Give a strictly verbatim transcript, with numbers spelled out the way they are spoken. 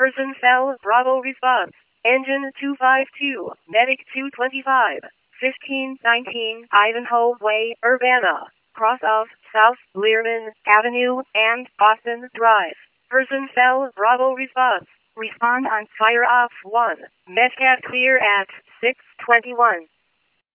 Person cell, Bravo response. Engine two five two, Medic two twenty-five, fifteen nineteen, Ivanhoe Way, Urbana. Cross of South Learman Avenue and Boston Drive. Person cell, Bravo response. Respond on fire off one. Medcat clear at six twenty-one.